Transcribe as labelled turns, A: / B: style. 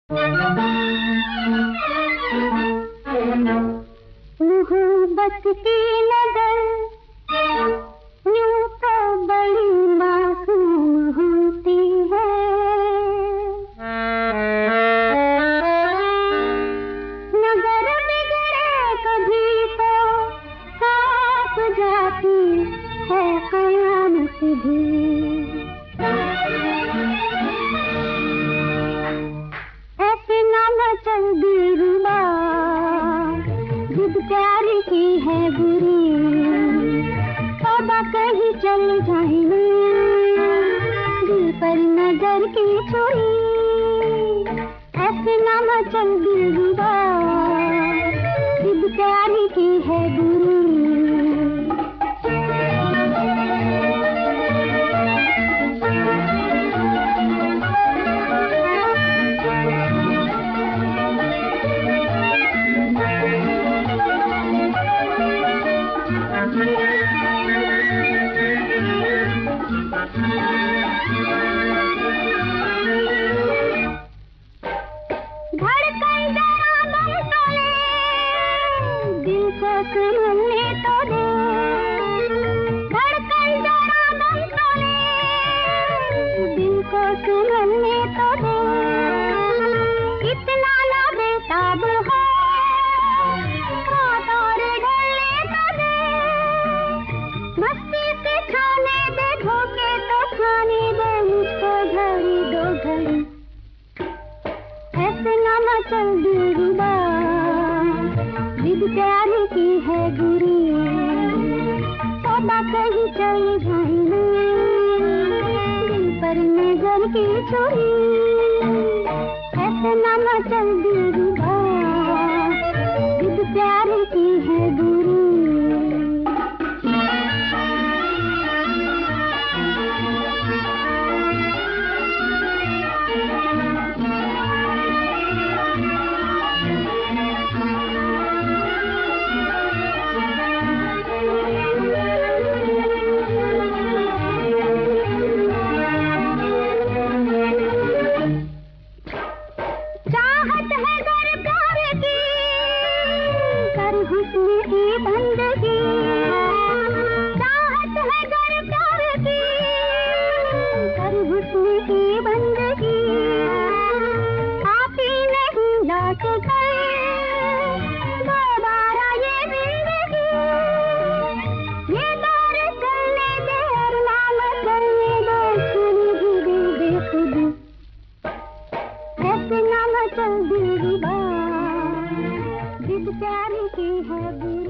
A: मोहब्बत की नजर यूं तो बड़ी मासूम होती है, नजर बिगड़े कभी तो कांप जाती है कयामत भी। ऐसे ना चल दिलरुबा, जिद प्यार की है बुरी, तौबा कहीं चल जाए दिल पर नजर की छुरी। ऐसे ना चल दिलरुबा, जिद प्यार की है बुरी। धड़कन जरा दम तो ले, दिल को सुनने तो दे। धड़कन जरा दम तो ले, दिल को सुनने तो दे। इतना ना बेताब हो, रात और ढलने तो दे। मस्ती से खाने दे धोखे तो खाने दे मुझको घड़ी दो घड़ी। ऐसे ना चल दिलरुबा, जिद प्यार की है बुरी, तौबा कहीं चल जाए दिल पर नजर की छुरी। ऐसे ना चल दिलरुबा, जिद प्यार की है बुरी। चाहत है गर प्यार की, कर हुस्न की बंदगी। चाहत है गर प्यार की, कर हुस्न की बंदगी। आप ही नहीं लौट गए दोबारा ये जिंदगी। ये दौर चलने दे और नाम चलने दे, सुनी भी बेखुदी। ऐसे ना चल दिलरुबा, जिद प्यार की है बुरी।